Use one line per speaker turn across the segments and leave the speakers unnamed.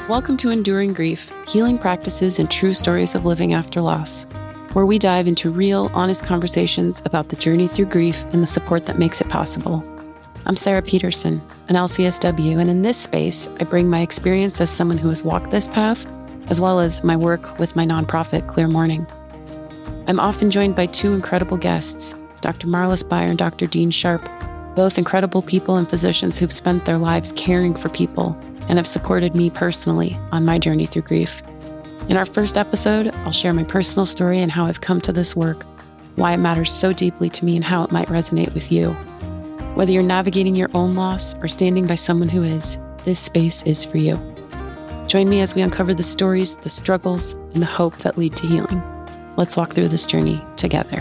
Welcome to Enduring Grief, Healing Practices and True Stories of Living After Loss, where we dive into real, honest conversations about the journey through grief and the support that makes it possible. I'm Sarah Peterson, an LCSW, and in this space, I bring my experience as someone who has walked this path, as well as my work with my nonprofit, Clear Mourning. I'm often joined by two incredible guests, Dr. Marla Spire and Dr. Dean Sharp, both incredible people and physicians who've spent their lives caring for people and have supported me personally on my journey through grief. In our first episode, I'll share my personal story and how I've come to this work, why it matters so deeply to me, and how it might resonate with you. Whether you're navigating your own loss or standing by someone who is, this space is for you. Join me as we uncover the stories, the struggles, and the hope that lead to healing. Let's walk through this journey together.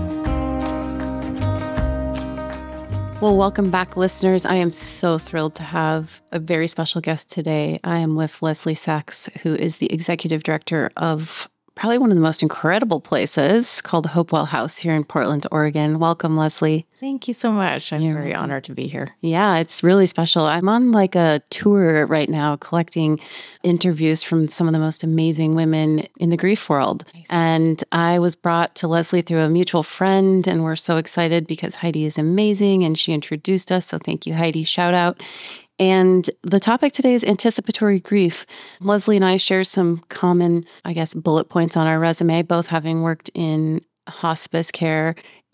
Well, welcome back, listeners. I am so thrilled to have a very special guest today. I am with Leslie Sachs, who is the executive director of probably one of the most incredible places called Hopewell House here in Portland, Oregon. Welcome, Leslie.
Thank you so much. I'm very honored to be here.
Yeah, it's really special. I'm on like a tour right now collecting interviews from some of the most amazing women in the grief world. Nice. And I was brought to Leslie through a mutual friend, and we're so excited because Heidi is amazing and she introduced us. So thank you, Heidi. Shout out. And the topic today is anticipatory grief. Leslie and I share some common, bullet points on our resume, both having worked in hospice care.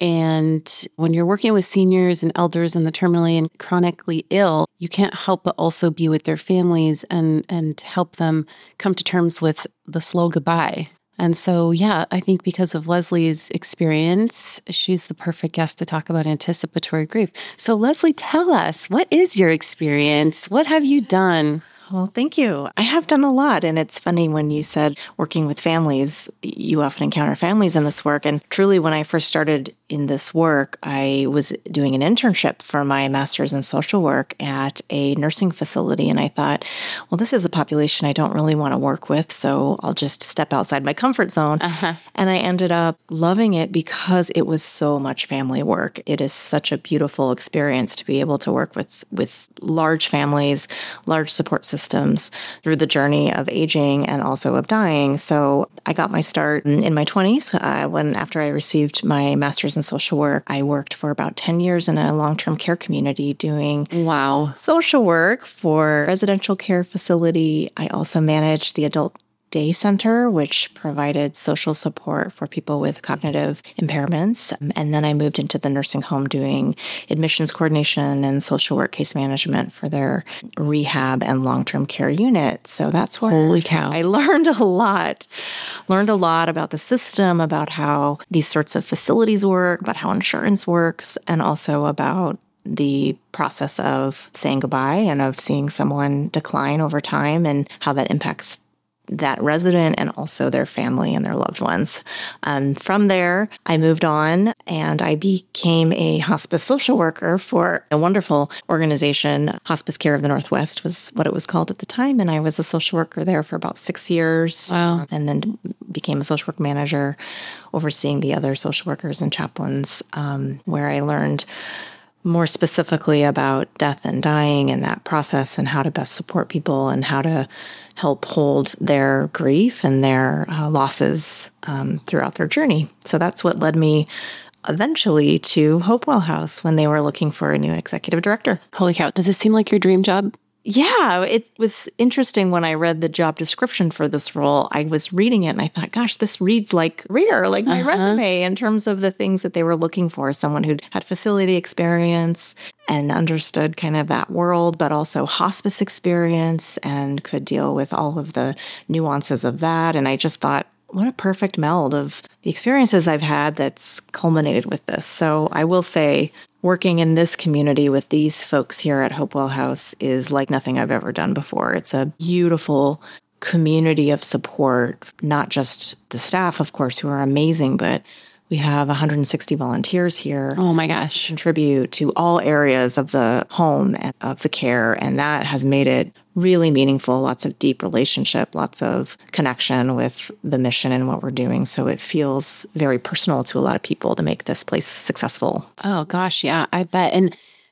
And when you're working with seniors and elders and the terminally and chronically ill, you can't help but also be with their families and help them come to terms with the slow goodbye. And so, I think because of Leslie's experience, she's the perfect guest to talk about anticipatory grief. So Leslie, tell us, what is your experience? What have you done?
Well, thank you. I have done a lot. And it's funny when you said working with families, you often encounter families in this work. And truly, when I first started in this work, I was doing an internship for my master's in social work at a nursing facility. And I thought, well, this is a population I don't really want to work with, so I'll just step outside my comfort zone. And I ended up loving it because it was so much family work. It is such a beautiful experience to be able to work with large families, large support systems through the journey of aging and also of dying. So I got my start in my 20s after I received my master's in social work. I worked for about 10 years in a long-term care community doing social work for a residential care facility. I also managed the adult day center, which provided social support for people with cognitive impairments. And then I moved into the nursing home doing admissions coordination and social work case management for their rehab and long-term care unit. So that's where
Holy cow.
I learned a lot. Learned a lot about the system, about how these sorts of facilities work, about how insurance works, and also about the process of saying goodbye and of seeing someone decline over time and how that impacts that resident and also their family and their loved ones. From there, I moved on and I became a hospice social worker for a wonderful organization. Hospice Care of the Northwest was what it was called at the time. And I was a social worker there for about 6 years.
Wow.
And then became a social work manager, overseeing the other social workers and chaplains, where I learned more specifically about death and dying and that process and how to best support people and how to help hold their grief and their losses throughout their journey. So that's what led me eventually to Hopewell House when they were looking for a new executive director.
Holy cow. Does it seem like your dream job?
Yeah, it was interesting when I read the job description for this role. I was reading it and I thought, gosh, this reads like my resume in terms of the things that they were looking for. Someone who'd had facility experience and understood kind of that world, but also hospice experience and could deal with all of the nuances of that. And I just thought, what a perfect meld of the experiences I've had that's culminated with this. So I will say, working in this community with these folks here at Hopewell House is like nothing I've ever done before. It's a beautiful community of support, not just the staff, of course, who are amazing, but we have 160 volunteers here.
Oh my gosh.
Contribute to all areas of the home and of the care. And that has made it really meaningful, lots of deep relationship, lots of connection with the mission and what we're doing. So it feels very personal to a lot of people to make this place successful.
Oh gosh, yeah, I bet. And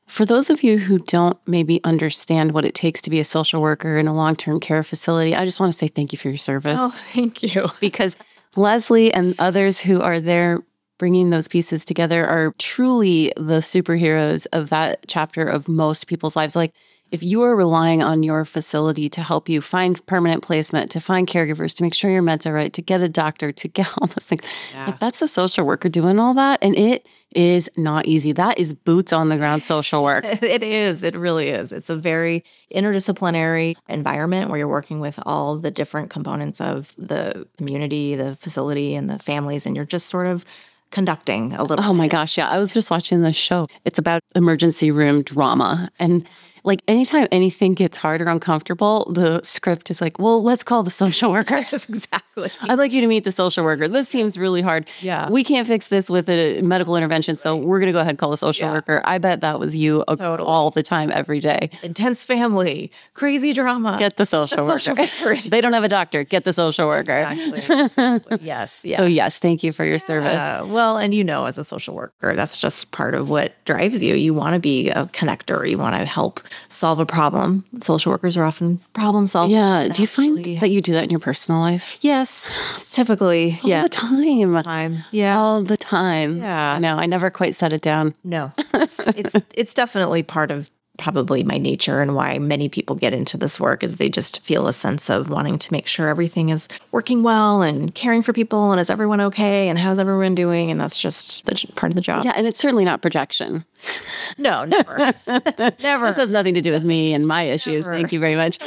For those of you who don't maybe understand what it takes to be a social worker in a long-term care facility, I just want to say thank you for your service.
Oh, thank you.
Because Leslie and others who are there bringing those pieces together are truly the superheroes of that chapter of most people's lives. Like, if you are relying on your facility to help you find permanent placement, to find caregivers, to make sure your meds are right, to get a doctor, to get all those things, like that's the social worker doing all that. And it is not easy. That is boots on the ground social work.
It is. It really is. It's a very interdisciplinary environment where you're working with all the different components of the community, the facility, and the families, and you're just sort of conducting a little.
Oh my gosh. Yeah. I was just watching this show. It's about emergency room drama. And like anytime anything gets hard or uncomfortable, the script is like, well, let's call the social worker.
Yes, exactly.
I'd like you to meet the social worker. This seems really hard.
Yeah.
We can't fix this with a medical intervention, so we're going to go ahead and call the social worker. I bet that was you all the time, every day.
Intense family, crazy drama.
Get the social worker. They don't have a doctor. Get the social worker.
Exactly. Yes. Yeah.
So yes, thank you for your service.
Well, and as a social worker, that's just part of what drives you. You want to be a connector. You want to help solve a problem. Social workers are often problem solvers.
Yeah. Do you find that you do that in your personal life?
Yes. Typically.
All the time.
Yeah.
All the time.
Yeah.
No, I never quite set it down.
No. It's definitely part of probably my nature and why many people get into this work is they just feel a sense of wanting to make sure everything is working well and caring for people and is everyone okay and how's everyone doing, and that's just part of the job.
Yeah, and it's certainly not projection.
No, never. Never.
This has nothing to do with me and my issues. Never. Thank you very much.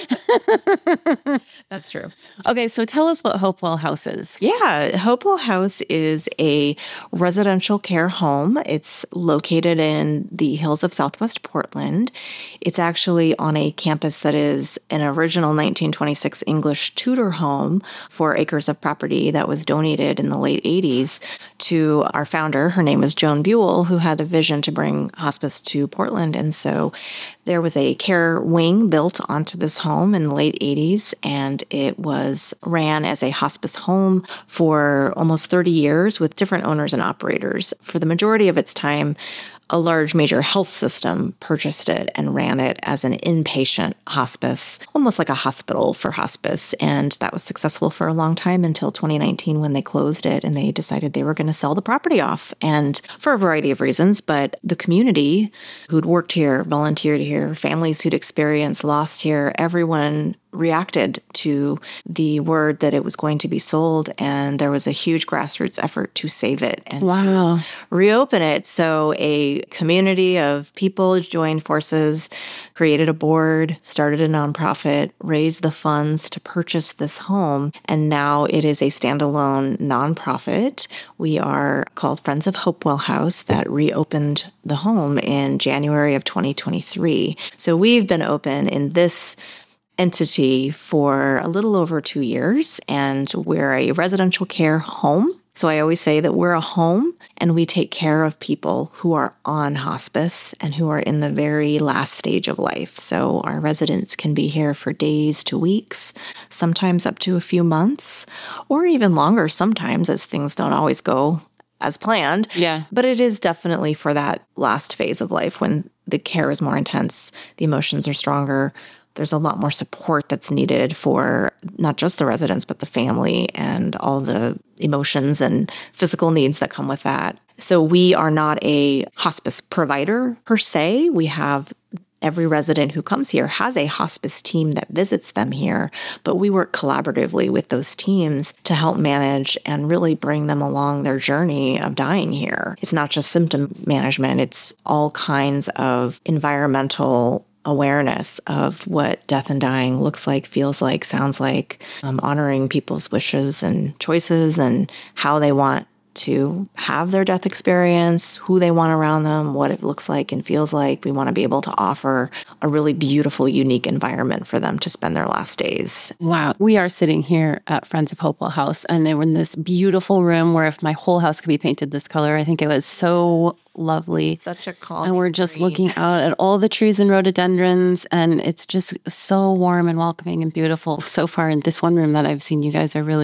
That's true.
Okay, so tell us what Hopewell House is.
Yeah, Hopewell House is a residential care home. It's located in the hills of Southwest Portland. It's actually on a campus that is an original 1926 English Tudor home, 4 acres of property that was donated in the late 80s to our founder. Her name is Joan Buell, who had a vision to bring hospice to Portland. And so there was a care wing built onto this home in the late 80s, and it was ran as a hospice home for almost 30 years with different owners and operators. For the majority of its time, a large major health system purchased it and ran it as an inpatient hospice, almost like a hospital for hospice. And that was successful for a long time until 2019 when they closed it and they decided they were going to sell the property off. And for a variety of reasons, but the community who'd worked here, volunteered here, families who'd experienced loss here, everyone reacted to the word that it was going to be sold, and there was a huge grassroots effort to save it and to reopen it. So a community of people joined forces, created a board, started a nonprofit, raised the funds to purchase this home, and now it is a standalone nonprofit. We are called Friends of Hopewell House that reopened the home in January of 2023. So we've been open in this entity for a little over 2 years, and we're a residential care home. So I always say that we're a home and we take care of people who are on hospice and who are in the very last stage of life. So our residents can be here for days to weeks, sometimes up to a few months, or even longer sometimes, as things don't always go as planned.
Yeah.
But it is definitely for that last phase of life when the care is more intense, the emotions are stronger. There's a lot more support that's needed for not just the residents, but the family and all the emotions and physical needs that come with that. So we are not a hospice provider per se. We have every resident who comes here has a hospice team that visits them here, but we work collaboratively with those teams to help manage and really bring them along their journey of dying here. It's not just symptom management. It's all kinds of environmental awareness of what death and dying looks like, feels like, sounds like, honoring people's wishes and choices and how they want to have their death experience, who they want around them, what it looks like and feels like. We want to be able to offer a really beautiful, unique environment for them to spend their last days.
Wow. We are sitting here at Friends of Hopewell House, and we're in this beautiful room where if my whole house could be painted this color, I think it was so lovely.
Such a calm.
And we're just looking out at all the trees and rhododendrons, and it's just so warm and welcoming and beautiful. So far in this one room that I've seen, you guys are really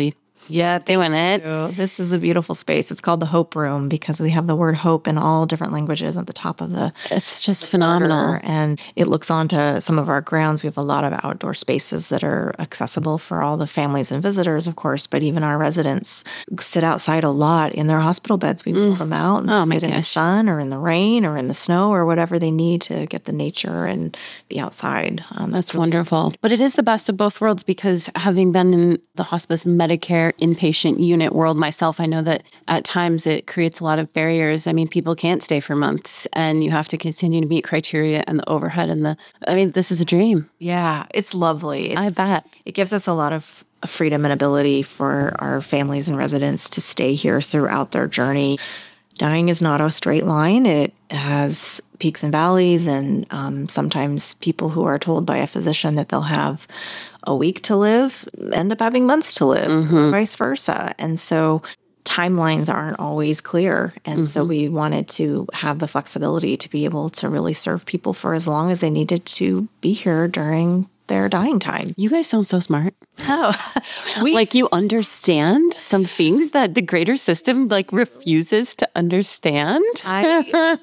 Yeah,
doing it.
This is a beautiful space. It's called the Hope Room because we have the word hope in all different languages at the top of the.
It's just phenomenal.
And it looks onto some of our grounds. We have a lot of outdoor spaces that are accessible for all the families and visitors, of course, but even our residents sit outside a lot in their hospital beds. We walk them out and sit in the sun or in the rain or in the snow or whatever they need to get the nature and be outside.
That's wonderful. But it is the best of both worlds because having been in the hospice Medicare inpatient unit world myself, I know that at times it creates a lot of barriers. I mean, people can't stay for months and you have to continue to meet criteria and the overhead and this is a dream.
Yeah, it's lovely.
I bet.
It gives us a lot of freedom and ability for our families and residents to stay here throughout their journey. Dying is not a straight line. It has peaks and valleys, and sometimes people who are told by a physician that they'll have a week to live end up having months to live, or vice versa. And so timelines aren't always clear. And so we wanted to have the flexibility to be able to really serve people for as long as they needed to be here during their dying time.
You guys sound so smart.
Oh,
you understand some things that the greater system refuses to understand.
I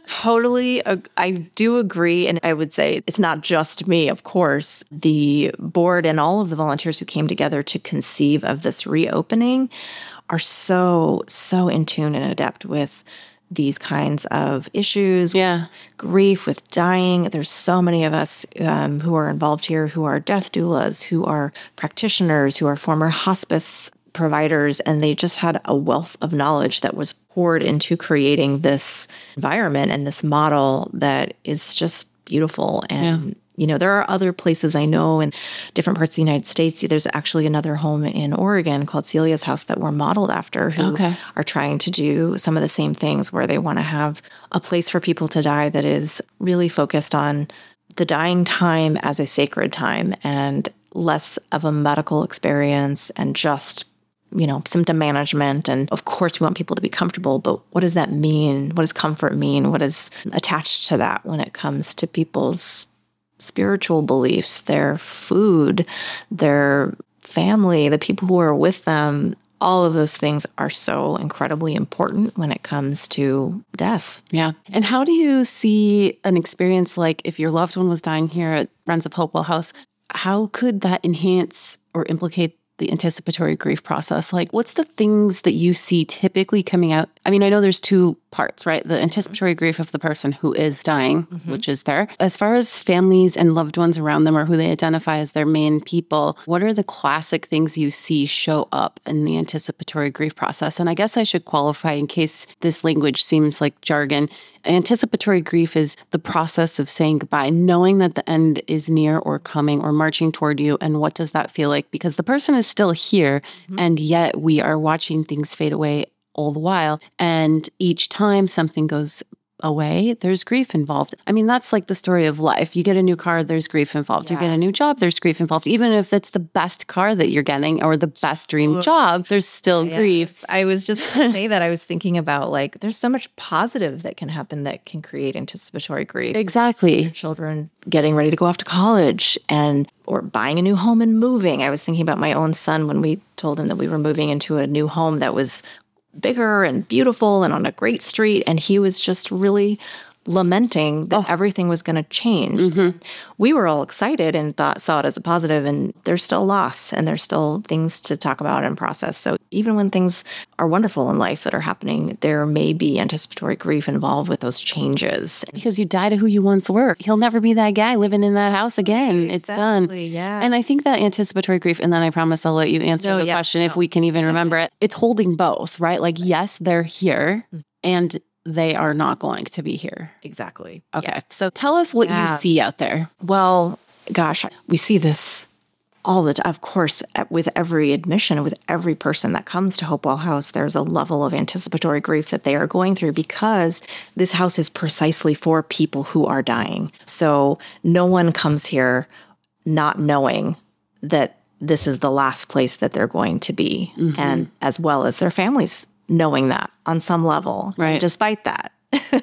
do agree. And I would say it's not just me, of course. The board and all of the volunteers who came together to conceive of this reopening are so in tune and adept with these kinds of issues, grief, with dying. There's so many of us who are involved here who are death doulas, who are practitioners, who are former hospice providers, and they just had a wealth of knowledge that was poured into creating this environment and this model that is just beautiful. And there are other places I know in different parts of the United States. There's actually another home in Oregon called Celia's House that we're modeled after who are trying to do some of the same things where they want to have a place for people to die that is really focused on the dying time as a sacred time and less of a medical experience and just symptom management. And of course, we want people to be comfortable, but what does that mean? What does comfort mean? What is attached to that when it comes to people's spiritual beliefs, their food, their family, the people who are with them? All of those things are so incredibly important when it comes to death.
Yeah. And how do you see an experience like if your loved one was dying here at Friends of Hopewell House, how could that enhance or implicate the anticipatory grief process? What's the things that you see typically coming out? I mean, I know there's two parts, right? The anticipatory grief of the person who is dying, which is there. As far as families and loved ones around them or who they identify as their main people, what are the classic things you see show up in the anticipatory grief process? And I guess I should qualify in case this language seems like jargon. Anticipatory grief is the process of saying goodbye, knowing that the end is near or coming or marching toward you. And what does that feel like? Because the person is still here, and yet we are watching things fade away all the while. And each time something goes away, there's grief involved. I mean, that's like the story of life. You get a new car, there's grief involved. You get a new job, there's grief involved. Even if it's the best car that you're getting or the best dream job, there's still grief.
I was just going to say that. I was thinking about there's so much positive that can happen that can create anticipatory grief.
Exactly.
Children getting ready to go off to college or buying a new home and moving. I was thinking about my own son when we told him that we were moving into a new home that was bigger and beautiful and on a great street. And he was just really lamenting that everything was going to change. We were all excited and saw it as a positive, and there's still loss and there's still things to talk about and process. So even when things are wonderful in life that are happening, there may be anticipatory grief involved with those changes.
Because you die to who you once were. He'll never be that guy living in that house again. It's done.
Yeah.
And I think that anticipatory grief, and then I promise I'll let you answer the question if we can even remember it. It's holding both, right? Yes, they're here and they are not going to be here.
Exactly.
Okay. So tell us what you see out there.
Well, gosh, we see this all the time. Of course, with every admission, with every person that comes to Hopewell House, there's a level of anticipatory grief that they are going through because this house is precisely for people who are dying. So no one comes here not knowing that this is the last place that they're going to be, and as well as their families knowing that on some level.
Right.
And despite that,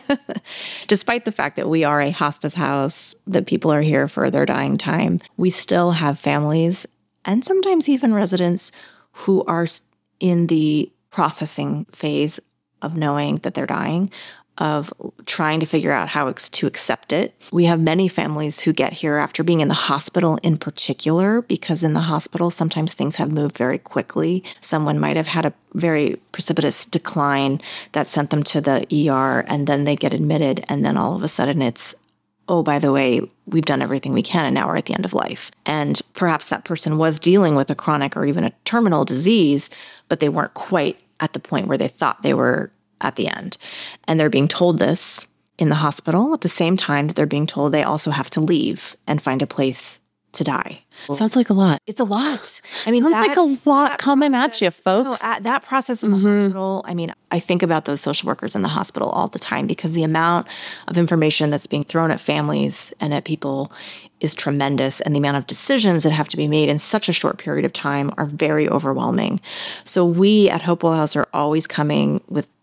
despite the fact that we are a hospice house, that people are here for their dying time, we still have families and sometimes even residents who are in the processing phase of knowing that they're dying, of trying to figure out how to accept it. We have many families who get here after being in the hospital in particular, because in the hospital, sometimes things have moved very quickly. Someone might have had a very precipitous decline that sent them to the ER, and then they get admitted, and then all of a sudden it's, oh, by the way, we've done everything we can, and now we're at the end of life. And perhaps that person was dealing with a chronic or even a terminal disease, but they weren't quite at the point where they thought they were at the end. And they're being told this in the hospital at the same time that they're being told they also have to leave and find a place to die.
Sounds like a lot.
It's a lot. I mean,
Sounds like a lot coming at you, folks.
That process in the hospital, I mean, I think about those social workers in the hospital all the time, because the amount of information that's being thrown at families and at people is tremendous. And the amount of decisions that have to be made in such a short period of time are very overwhelming. So we at Hopewell House are always coming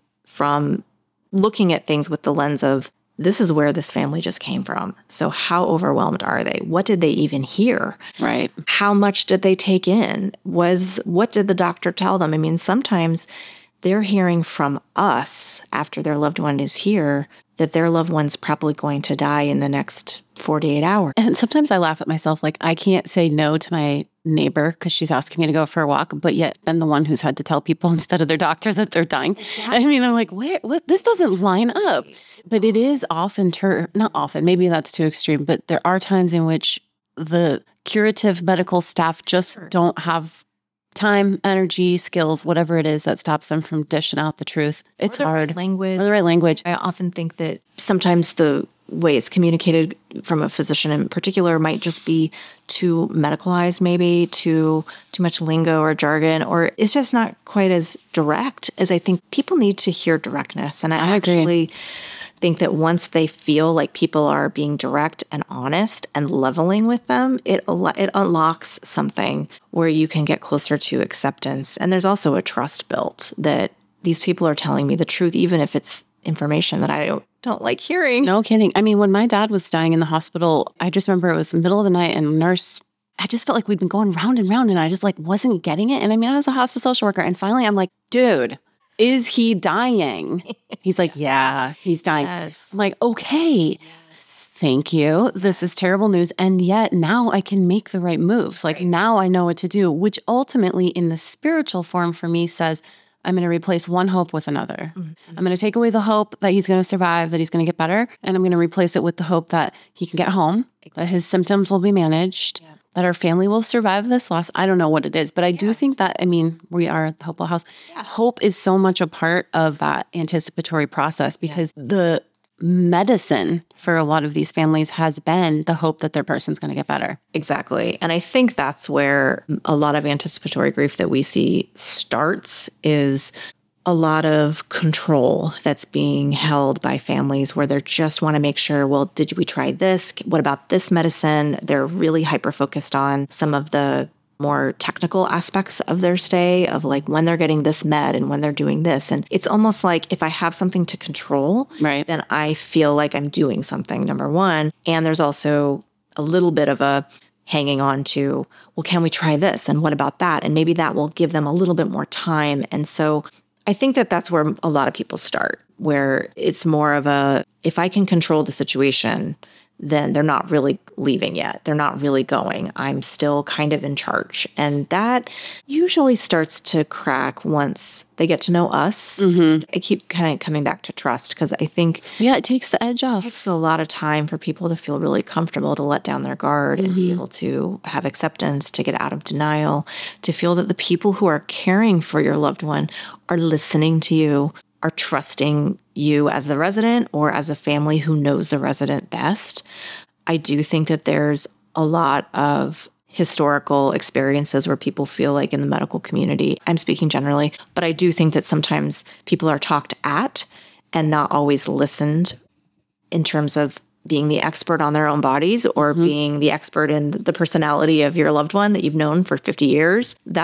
from looking at things with the lens of, this is where this family just came from. So how overwhelmed are they? What did they even hear?
Right.
How much did they take in? What did the doctor tell them? I mean, sometimes they're hearing from us after their loved one is here that their loved one's probably going to die in the next 48 hours.
And sometimes I laugh at myself, like I can't say no to my neighbor because she's asking me to go for a walk, but yet been the one who's had to tell people instead of their doctor that they're dying. Exactly. I mean, I'm like, what? This doesn't line up. But it is often, not often, maybe that's too extreme, but there are times in which the curative medical staff just don't have time, energy, skills, whatever it is that stops them from dishing out the truth. It's hard.
Right language.
Or the right language.
I often think that sometimes the way it's communicated from a physician in particular might just be too medicalized, maybe too much lingo or jargon, or it's just not quite as direct as I think people need to hear directness. And I actually think that once they feel like people are being direct and honest and leveling with them, it unlocks something where you can get closer to acceptance. And there's also a trust built that these people are telling me the truth, even if it's information that I don't like hearing.
No kidding. I mean, when my dad was dying in the hospital, I just remember it was the middle of the night and nurse, I just felt like we'd been going round and round and I just like wasn't getting it. And I mean, I was a hospice social worker and finally I'm like, dude, is he dying? He's like, yeah, he's dying.
Yes.
I'm like, okay, yes. Thank you. This is terrible news. And yet now I can make the right moves. Like now I know what to do, which ultimately in the spiritual form for me says, I'm going to replace one hope with another. Mm-hmm. I'm going to take away the hope that he's going to survive, that he's going to get better. And I'm going to replace it with the hope that he can get home, that his symptoms will be managed, that our family will survive this loss. I don't know what it is, but I do think that, I mean, we are at the Hopewell House. Yeah. Hope is so much a part of that anticipatory process because the medicine for a lot of these families has been the hope that their person's going to get better.
Exactly. And I think that's where a lot of anticipatory grief that we see starts is a lot of control that's being held by families where they just want to make sure, well, did we try this? What about this medicine? They're really hyper-focused on some of the more technical aspects of their stay, of like when they're getting this med and when they're doing this. And it's almost like if I have something to control, then I feel like I'm doing something, number one. And there's also a little bit of a hanging on to, well, can we try this? And what about that? And maybe that will give them a little bit more time. And so I think that that's where a lot of people start, where it's more of a, if I can control the situation, then they're not really leaving yet. They're not really going. I'm still kind of in charge. And that usually starts to crack once they get to know us. Mm-hmm. I keep kind of coming back to trust because I think...
Yeah, it takes the edge off.
It takes a lot of time for people to feel really comfortable, to let down their guard and be able to have acceptance, to get out of denial, to feel that the people who are caring for your loved one are listening to you, are trusting you as the resident or as a family who knows the resident best. I do think that there's a lot of historical experiences where people feel like in the medical community, I'm speaking generally, but I do think that sometimes people are talked at and not always listened in terms of being the expert on their own bodies or being the expert in the personality of your loved one that you've known for 50 years. That's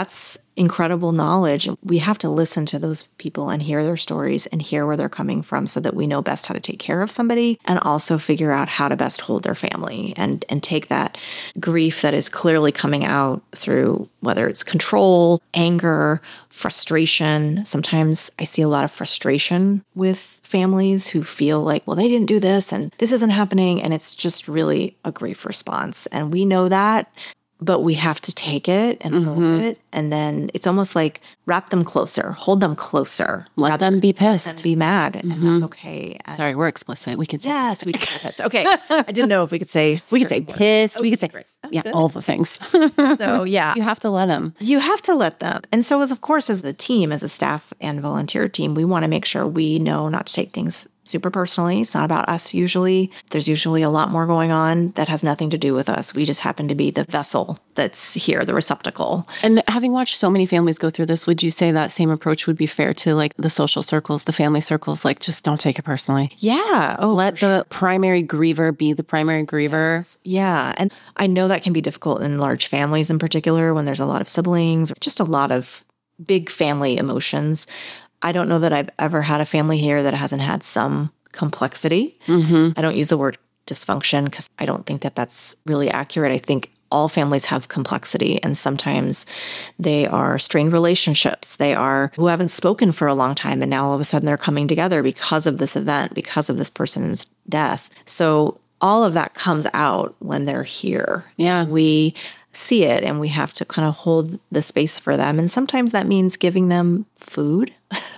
incredible knowledge. We have to listen to those people and hear their stories and hear where they're coming from so that we know best how to take care of somebody and also figure out how to best hold their family and take that grief that is clearly coming out through whether it's control, anger, frustration. Sometimes I see a lot of frustration with families who feel like, well, they didn't do this and this isn't happening. And it's just really a grief response. And we know that. But we have to take it and hold it. And then it's almost like wrap them closer, hold them closer.
Let them be pissed.
And be mad. And that's okay. And
sorry, we're explicit. We can say
yes, we can say pissed. Okay. I didn't know if we could say
we could say pissed.
Okay,
we could say
great.
all the things.
So yeah.
You have to let them.
You have to let them. And so as a team, as a staff and volunteer team, we want to make sure we know not to take things super personally. It's not about us usually. There's usually a lot more going on that has nothing to do with us. We just happen to be the vessel that's here, the receptacle.
And having watched so many families go through this, would you say that same approach would be fair to like the social circles, the family circles? Like, just don't take it personally.
Yeah. Oh,
let the primary griever be the primary griever.
Yes. Yeah. And I know that can be difficult in large families in particular when there's a lot of siblings or just a lot of big family emotions. I don't know that I've ever had a family here that hasn't had some complexity. I don't use the word dysfunction because I don't think that that's really accurate. I think all families have complexity, and sometimes they are strained relationships. They are who haven't spoken for a long time, and now all of a sudden they're coming together because of this event, because of this person's death. So all of that comes out when they're here.
Yeah.
We see it and we have to kind of hold the space for them. And sometimes that means giving them food,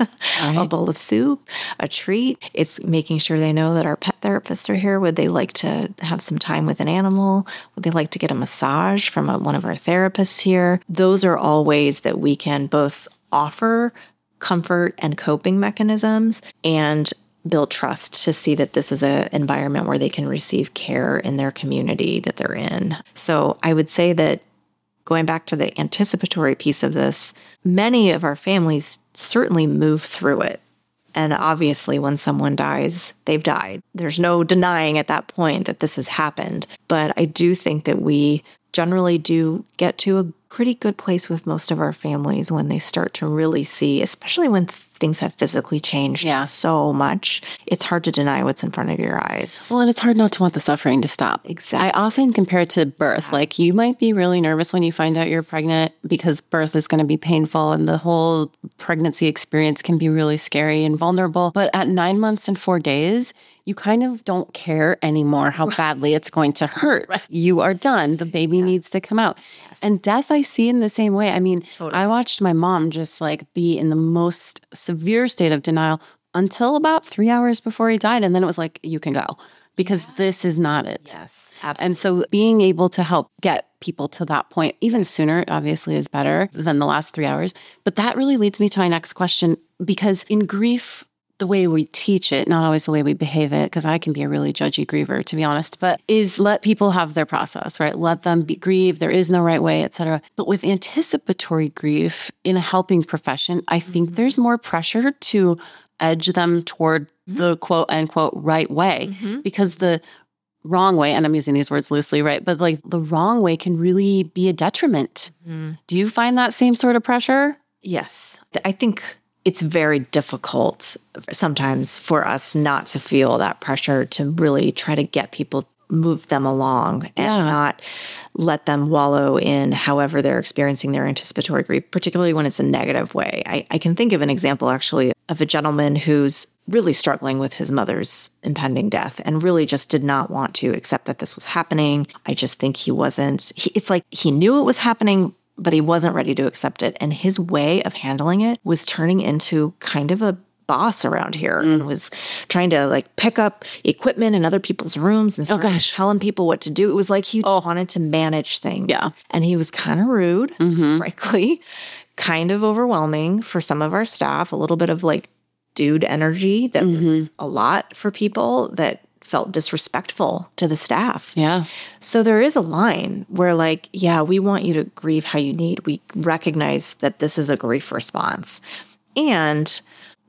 a bowl of soup, a treat. It's making sure they know that our pet therapists are here. Would they like to have some time with an animal? Would they like to get a massage from one of our therapists here? Those are all ways that we can both offer comfort and coping mechanisms and build trust to see that this is an environment where they can receive care in their community that they're in. So I would say that going back to the anticipatory piece of this, many of our families certainly move through it. And obviously, when someone dies, they've died. There's no denying at that point that this has happened. But I do think that we generally do get to a pretty good place with most of our families when they start to really see, especially when things have physically changed so much. It's hard to deny what's in front of your eyes.
Well, and it's hard not to want the suffering to stop.
Exactly.
I often compare it to birth. Yeah. Like, you might be really nervous when you find out you're pregnant because birth is going to be painful and the whole pregnancy experience can be really scary and vulnerable. But at 9 months and 4 days, you kind of don't care anymore how badly it's going to hurt. Right. You are done. The baby needs to come out. Yes. And death I see in the same way. I mean, totally. I watched my mom just like be in the most severe state of denial until about 3 hours before he died. And then it was like, you can go because this is not it.
Yes, absolutely.
And so being able to help get people to that point, even sooner, obviously is better than the last 3 hours. But that really leads me to my next question, because in grief, the way we teach it, not always the way we behave it, because I can be a really judgy griever, to be honest, but is let people have their process, right? Let them be grieved. There is no right way, et cetera. But with anticipatory grief in a helping profession, I think there's more pressure to edge them toward the quote unquote right way, because the wrong way, and I'm using these words loosely, right? But like the wrong way can really be a detriment. Do you find that same sort of pressure?
Yes. I think it's very difficult sometimes for us not to feel that pressure to really try to get people, move them along and not let them wallow in however they're experiencing their anticipatory grief, particularly when it's a negative way. I can think of an example actually of a gentleman who's really struggling with his mother's impending death and really just did not want to accept that this was happening. I just think it's like he knew it was happening, but he wasn't ready to accept it. And his way of handling it was turning into kind of a boss around here and was trying to like pick up equipment in other people's rooms and start telling people what to do. It was like he wanted to manage things.
Yeah.
And he was kind of rude, frankly, kind of overwhelming for some of our staff, a little bit of like dude energy that was a lot for people that felt disrespectful to the staff.
Yeah.
So there is a line where like, yeah, we want you to grieve how you need. We recognize that this is a grief response. And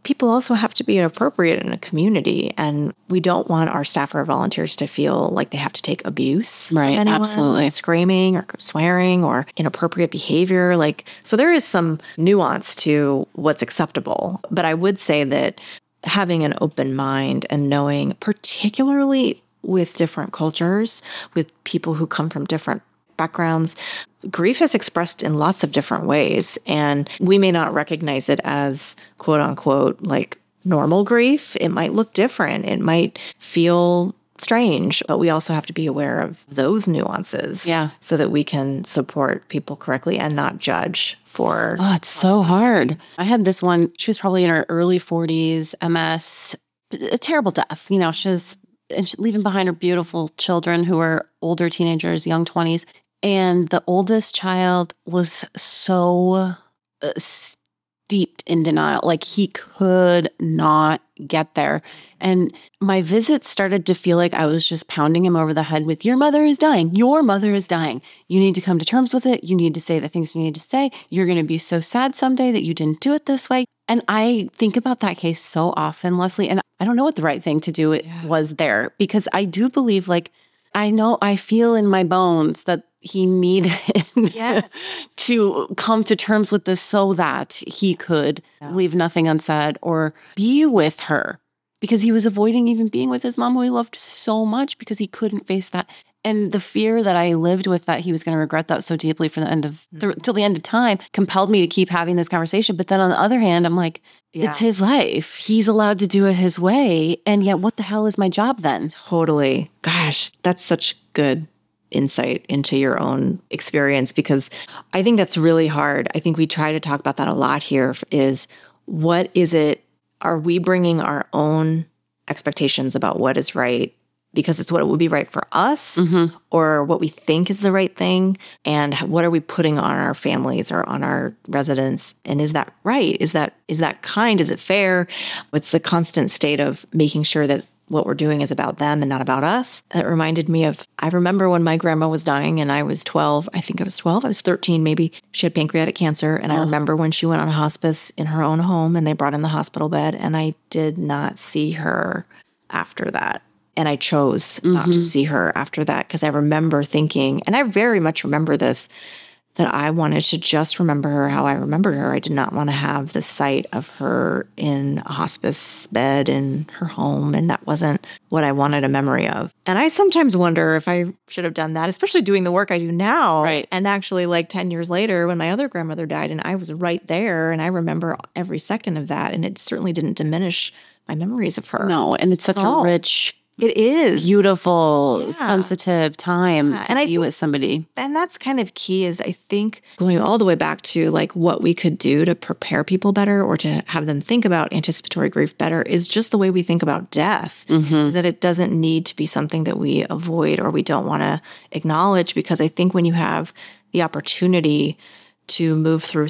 people also have to be appropriate in a community. And we don't want our staff or volunteers to feel like they have to take abuse from anyone,
absolutely.
screaming or swearing or inappropriate behavior. So there is some nuance to what's acceptable. But I would say that having an open mind and knowing, particularly with different cultures, with people who come from different backgrounds, grief is expressed in lots of different ways. And we may not recognize it as quote unquote like normal grief. It might look different. It might feel strange, but we also have to be aware of those nuances so that we can support people correctly and not judge for.
Oh, it's so hard. I had this one, she was probably in her early 40s, MS, a terrible death. She's leaving behind her beautiful children who are older teenagers, young 20s. And the oldest child was so steeped in denial. Like he could not get there. And my visits started to feel like I was just pounding him over the head with, your mother is dying. Your mother is dying. You need to come to terms with it. You need to say the things you need to say. You're going to be so sad someday that you didn't do it this way. And I think about that case so often, Leslie, and I don't know what the right thing to do was there, because I do believe, I feel in my bones that he needed to come to terms with this so that he could leave nothing unsaid or be with her, because he was avoiding even being with his mom, who he loved so much, because he couldn't face that. And the fear that I lived with, that he was going to regret that so deeply for the end of till the end of time, compelled me to keep having this conversation. But then on the other hand, I'm like, it's his life. He's allowed to do it his way. And yet, what the hell is my job then?
Totally. Gosh, that's such good insight into your own experience, because I think that's really hard. I think we try to talk about that a lot here, is what is it? Are we bringing our own expectations about what is right because it's what would be right for us, or what we think is the right thing? And what are we putting on our families or on our residents? And is that right? Is that kind? Is it fair? It's the constant state of making sure that what we're doing is about them and not about us. It reminded me of, I remember when my grandma was dying and I was 12. I think I was 12. I was 13 maybe. She had pancreatic cancer. And I remember when she went on hospice in her own home and they brought in the hospital bed, and I did not see her after that. And I chose not to see her after that, because I remember thinking, and I very much remember this, that I wanted to just remember her how I remembered her. I did not want to have the sight of her in a hospice bed in her home, and that wasn't what I wanted a memory of. And I sometimes wonder if I should have done that, especially doing the work I do now.
Right.
And actually, 10 years later, when my other grandmother died, and I was right there, and I remember every second of that, and it certainly didn't diminish my memories of her.
No, and it's such a rich,
it is
beautiful, sensitive time to be with somebody.
And that's kind of key, is I think going all the way back to what we could do to prepare people better, or to have them think about anticipatory grief better, is just the way we think about death, that it doesn't need to be something that we avoid or we don't want to acknowledge. Because I think when you have the opportunity to move through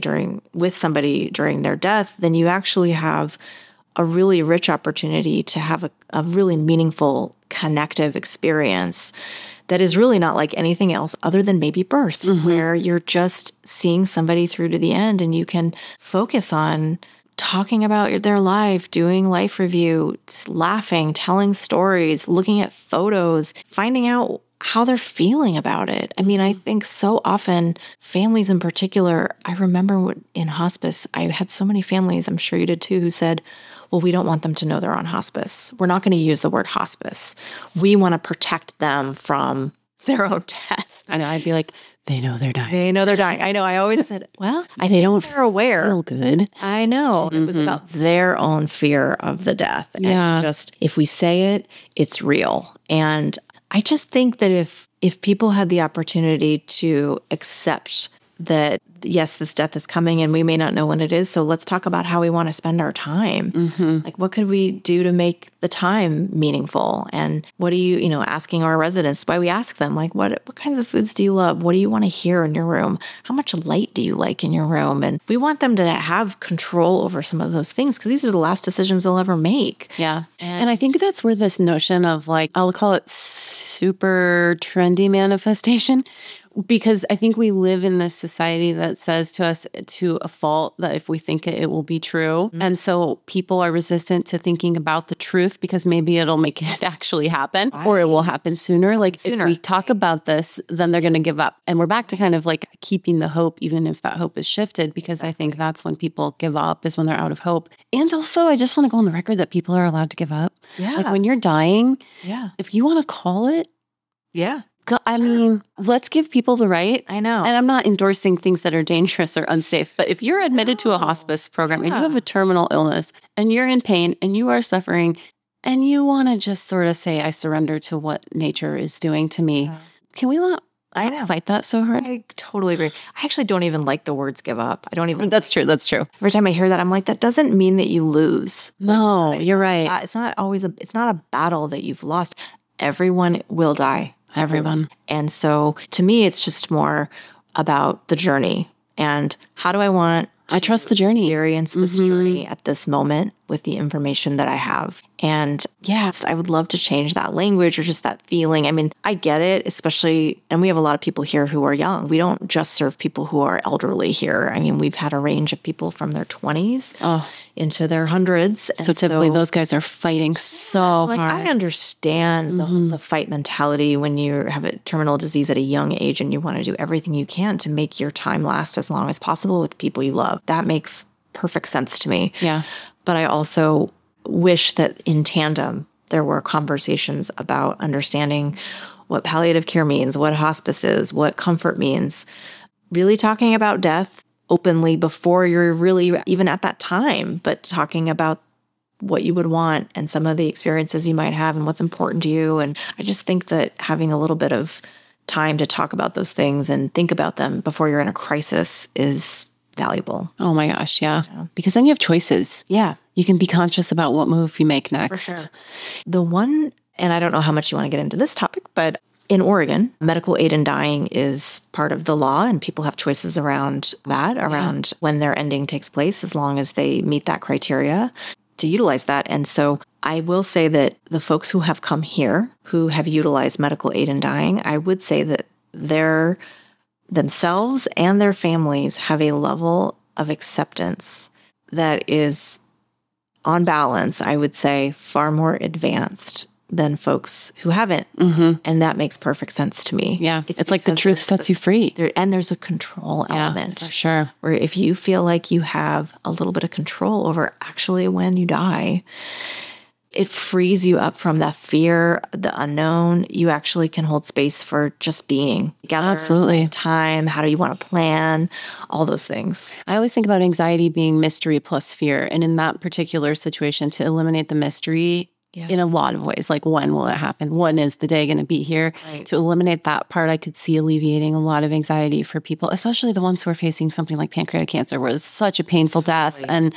with somebody during their death, then you actually have a really rich opportunity to have a really meaningful, connective experience that is really not like anything else other than maybe birth, where you're just seeing somebody through to the end, and you can focus on talking about their life, doing life review, laughing, telling stories, looking at photos, finding out how they're feeling about it. I mean, I think so often, families in particular, I remember in hospice, I had so many families, I'm sure you did too, who said, well, we don't want them to know they're on hospice. We're not going to use the word hospice. We want to protect them from their own death.
I know. I'd be like, they know they're dying.
They know they're dying. I know. I always said, well,
they don't
they're aware.
Feel good.
I know. It was about their own fear of the death. And just, if we say it, it's real. And I just think that if people had the opportunity to accept that, yes, this death is coming and we may not know when it is, so let's talk about how we want to spend our time. What could we do to make the time meaningful? And what do you asking our residents, why we ask them, what kinds of foods do you love? What do you want to hear in your room? How much light do you like in your room? And we want them to have control over some of those things, because these are the last decisions they'll ever make.
Yeah. And I think that's where this notion of I'll call it super trendy manifestation, Because I think we live in this society that says to us to a fault that if we think it, it will be true. Mm-hmm. And so people are resistant to thinking about the truth because maybe it'll make it actually happen or it will happen sooner. Like if we talk about this, then they're going to give up. And we're back to kind of like keeping the hope, even if that hope is shifted, because I think that's when people give up, is when they're out of hope. And also, I just want to go on the record that people are allowed to give up.
Yeah.
Like when you're dying, if you want to call it, I mean, let's give people the right.
I know.
And I'm not endorsing things that are dangerous or unsafe, but if you're admitted to a hospice program and you have a terminal illness and you're in pain and you are suffering and you want to just sort of say, I surrender to what nature is doing to me, can we not fight that so hard?
I totally agree. I actually don't even like the words give up. I don't even.
That's true.
Every time I hear that, I'm like, that doesn't mean that you lose.
No, you're right.
It's not always it's not a battle that you've lost. Everyone will die.
Everyone.
And so to me, it's just more about the journey and how do I want
I trust the journey.
Experience this journey at this moment with the information that I have. And yes, I would love to change that language or just that feeling. I mean, I get it, especially, and we have a lot of people here who are young. We don't just serve people who are elderly here. I mean, we've had a range of people from their 20s into their hundreds.
So typically those guys are fighting so hard.
I understand the fight mentality when you have a terminal disease at a young age and you want to do everything you can to make your time last as long as possible with people you love. That makes perfect sense to me.
Yeah.
But I also wish that in tandem, there were conversations about understanding what palliative care means, what hospice is, what comfort means, really talking about death openly before you're really even at that time, but talking about what you would want and some of the experiences you might have and what's important to you. And I just think that having a little bit of time to talk about those things and think about them before you're in a crisis is valuable.
Oh my gosh, yeah. Because then you have choices.
Yeah.
You can be conscious about what move you make next.
For sure. The one, and I don't know how much you want to get into this topic, but in Oregon, medical aid in dying is part of the law, and people have choices around that, around when their ending takes place, as long as they meet that criteria to utilize that. And so I will say that the folks who have come here, who have utilized medical aid in dying, I would say that they're themselves and their families have a level of acceptance that is, on balance, I would say, far more advanced than folks who haven't. And that makes perfect sense to me.
Yeah. It's like the truth sets you free.
And there's a control element.
For sure.
Where if you feel like you have a little bit of control over actually when you die, it frees you up from that fear, the unknown. You actually can hold space for just being together.
Absolutely.
Time. How do you want to plan? All those things.
I always think about anxiety being mystery plus fear. And in that particular situation, to eliminate the mystery in a lot of ways, like when will it happen? When is the day going to be here? Right. To eliminate that part, I could see alleviating a lot of anxiety for people, especially the ones who are facing something like pancreatic cancer, where it's such a painful death and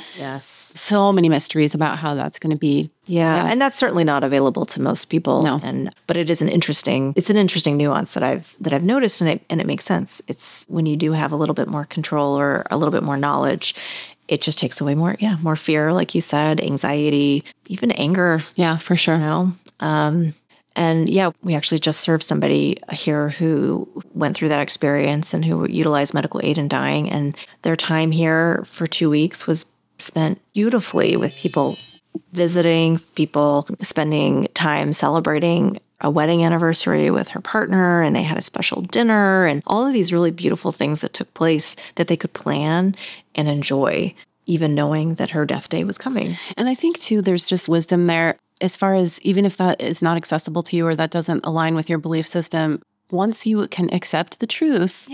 so many mysteries about how that's going to be.
Yeah. And that's certainly not available to most people.
No.
But it is an interesting nuance that I've noticed, and it makes sense. It's when you do have a little bit more control or a little bit more knowledge, it just takes away more fear, like you said, anxiety, even anger.
Yeah, for sure.
You know? And yeah, we actually just served somebody here who went through that experience and who utilized medical aid in dying. And their time here for 2 weeks was spent beautifully with people visiting, people spending time celebrating a wedding anniversary with her partner, and they had a special dinner and all of these really beautiful things that took place that they could plan and enjoy, even knowing that her death day was coming.
And I think too, there's just wisdom there as far as even if that is not accessible to you or that doesn't align with your belief system, once you can accept the truth,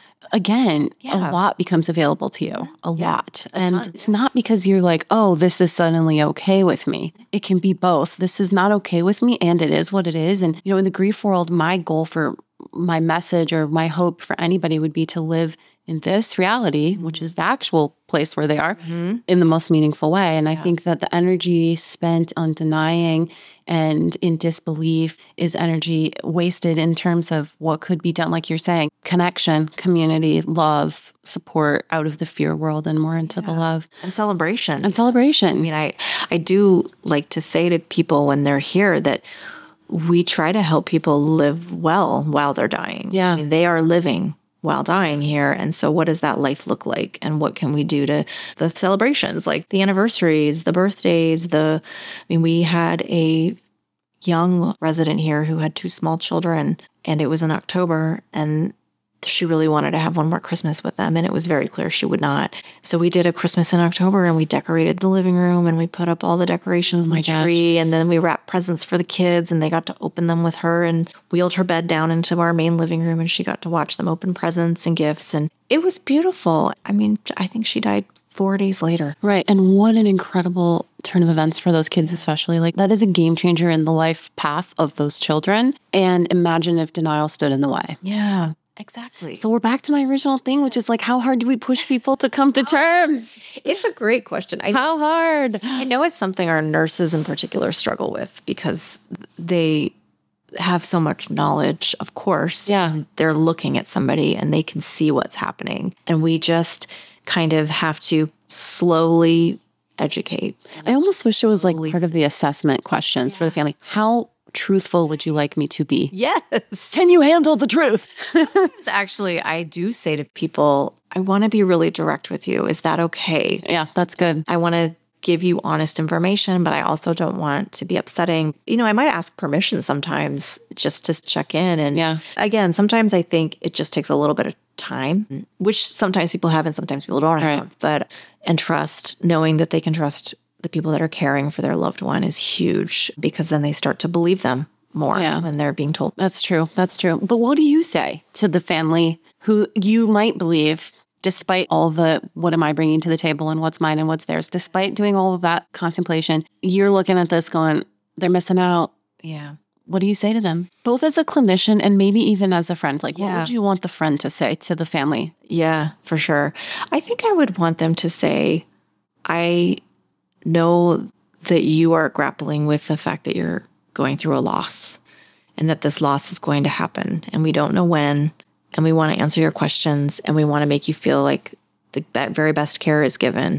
again, a lot becomes available to you, a lot. And it's not because you're like, oh, this is suddenly okay with me. It can be both. This is not okay with me, and it is what it is. And, you know, in the grief world, my goal for my message or my hope for anybody would be to live in this reality, which is the actual place where they are, in the most meaningful way. And I think that the energy spent on denying and in disbelief is energy wasted in terms of what could be done, like you're saying, connection, community, love, support out of the fear world and more into the love.
And celebration.
And celebration.
I mean, I do like to say to people when they're here that we try to help people live well while they're dying.
Yeah.
I mean, they are living while dying here. And so what does that life look like? And what can we do to the celebrations, like the anniversaries, the birthdays, we had a young resident here who had 2 small children, and it was in October, and she really wanted to have one more Christmas with them, and it was very clear she would not. So we did a Christmas in October, and we decorated the living room, and we put up all the decorations on the tree, and then we wrapped presents for the kids, and they got to open them with her and wheeled her bed down into our main living room, and she got to watch them open presents and gifts, and it was beautiful. I mean, I think she died 4 days later.
Right. And what an incredible turn of events for those kids, especially. Like, that is a game changer in the life path of those children. And imagine if denial stood in the way.
Yeah. Exactly.
So we're back to my original thing, which is like, how hard do we push people to come to terms?
It's a great question.
How hard?
I know it's something our nurses in particular struggle with because they have so much knowledge, of course.
Yeah.
They're looking at somebody and they can see what's happening. And we just kind of have to slowly educate.
I almost wish it was like part of the assessment questions for the family. How truthful would you like me to be?
Yes.
Can you handle the truth?
Actually, I do say to people, I want to be really direct with you. Is that okay?
Yeah, that's good.
I want to give you honest information, but I also don't want to be upsetting. I might ask permission sometimes just to check in. And again, sometimes I think it just takes a little bit of time, which sometimes people have and sometimes people don't have. And trust, knowing that they can trust the people that are caring for their loved one is huge, because then they start to believe them more when they're being told.
That's true. That's true. But what do you say to the family who you might believe, despite all the what am I bringing to the table and what's mine and what's theirs, despite doing all of that contemplation, you're looking at this going, they're missing out.
Yeah.
What do you say to them? Both as a clinician and maybe even as a friend. Like, what would you want the friend to say to the family?
Yeah, for sure. I think I would want them to say, I know that you are grappling with the fact that you're going through a loss and that this loss is going to happen and we don't know when, and we want to answer your questions and we want to make you feel like the very best care is given.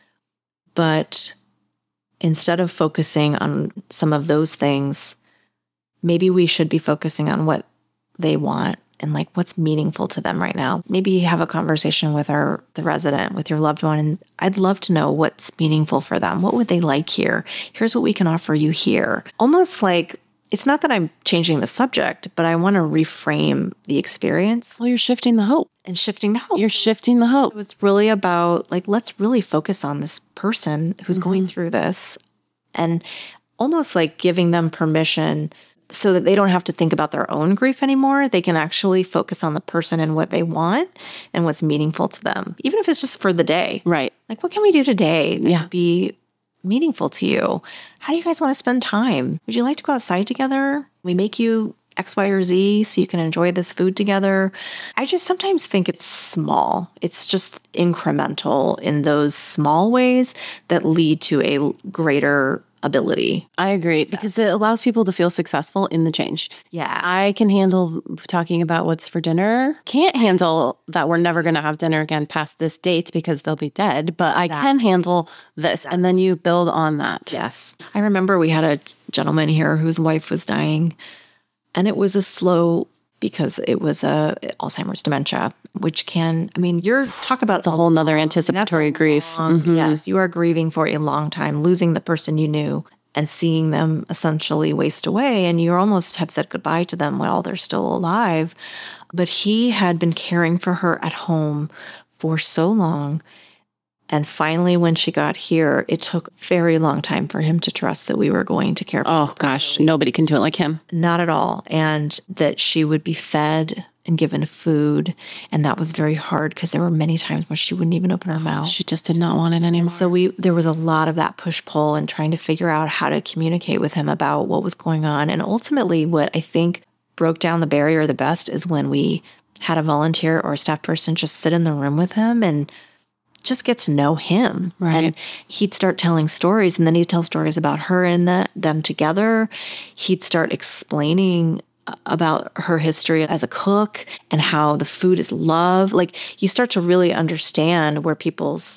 But instead of focusing on some of those things, maybe we should be focusing on what they want and like what's meaningful to them right now. Maybe have a conversation with the resident, with your loved one, and I'd love to know what's meaningful for them. What would they like here? Here's what we can offer you here. Almost like, it's not that I'm changing the subject, but I want to reframe the experience.
Well, you're shifting the hope.
And shifting the hope.
You're shifting the hope.
It was really about like, let's really focus on this person who's going through this, and almost like giving them permission so that they don't have to think about their own grief anymore. They can actually focus on the person and what they want and what's meaningful to them, even if it's just for the day.
Right.
Like, what can we do today that would be meaningful to you? How do you guys want to spend time? Would you like to go outside together? We make you X, Y, or Z so you can enjoy this food together. I just sometimes think it's small. It's just incremental in those small ways that lead to a greater ability.
I agree, because it allows people to feel successful in the change.
Yeah.
I can handle talking about what's for dinner. Can't handle that we're never going to have dinner again past this date because they'll be dead, but I can handle this. And then you build on that.
Yes. I remember we had a gentleman here whose wife was dying, and it was a slow, because it was Alzheimer's dementia, which you're talk about
it's a whole nother anticipatory grief.
Yes, you are grieving for a long time, losing the person you knew and seeing them essentially waste away. And you almost have said goodbye to them while they're still alive. But he had been caring for her at home for so long. And finally, when she got here, it took a very long time for him to trust that we were going to care for her.
Oh, gosh, nobody can do it like him.
Not at all. And that she would be fed and given food. And that was very hard because there were many times when she wouldn't even open her mouth.
She just did not want it anymore.
And so there was a lot of that push-pull and trying to figure out how to communicate with him about what was going on. And ultimately, what I think broke down the barrier the best is when we had a volunteer or a staff person just sit in the room with him and just get to know him.
Right.
And he'd start telling stories, and then he'd tell stories about her and them together. He'd start explaining about her history as a cook and how the food is love. Like, you start to really understand where people's